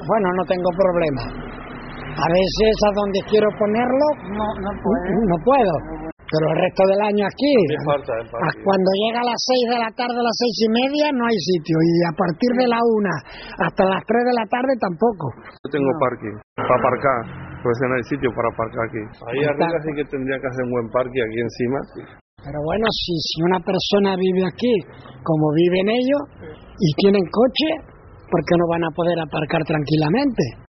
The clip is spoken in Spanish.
bueno, no tengo problema. A veces a donde quiero ponerlo, no puedo. Pero el resto del año aquí, cuando llega a las 6 de la tarde, a las 6:30, no hay sitio. Y a partir de la 1 hasta las 3 de la tarde tampoco. Yo tengo parking para aparcar, pues no hay sitio para aparcar aquí. Ahí arriba sí que tendría que hacer un buen parking aquí encima. Pero bueno, si una persona vive aquí, como viven ellos, y tienen coche, ¿por qué no van a poder aparcar tranquilamente?